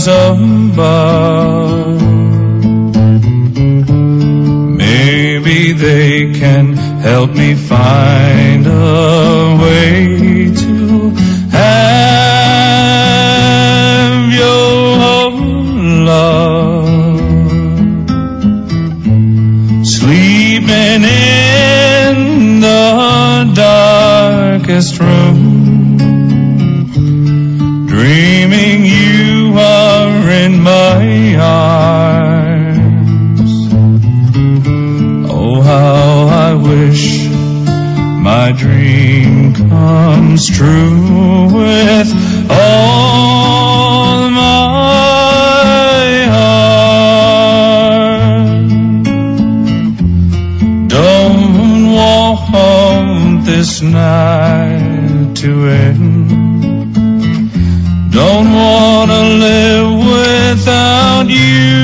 stars above. Maybe they can help me find a way to have your love. Sleeping in the darkest room, dreaming you are in my arms. Oh, how I wish my dream comes true with all my heart. Don't want this night to end. Don't want to live without you.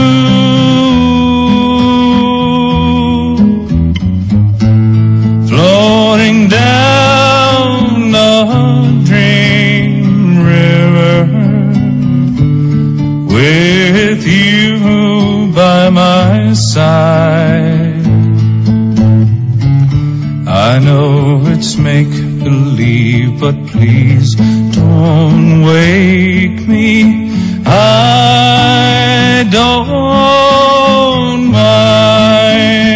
Floating down the dream river with you by my side. I know it's make-believe, but please don't wake me. I don't mind.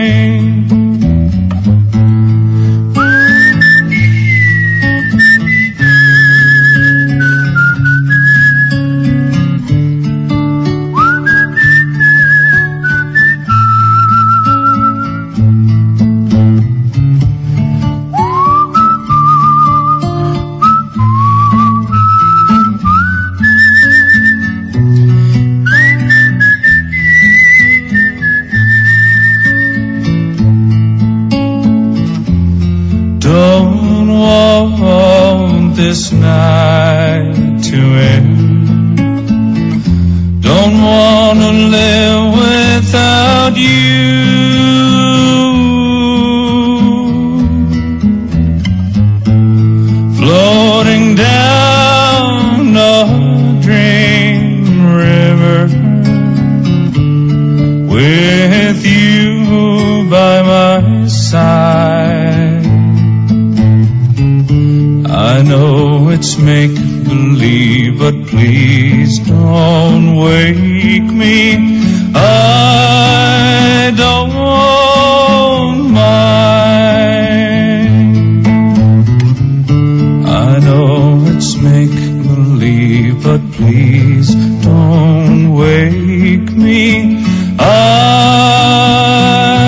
Don't want this night to end. Don't want to live without you. Floating down a dream river with you by my side. I know it's make-believe, but please don't wake me. I don't mind. I know it's make-believe, but please don't wake me. I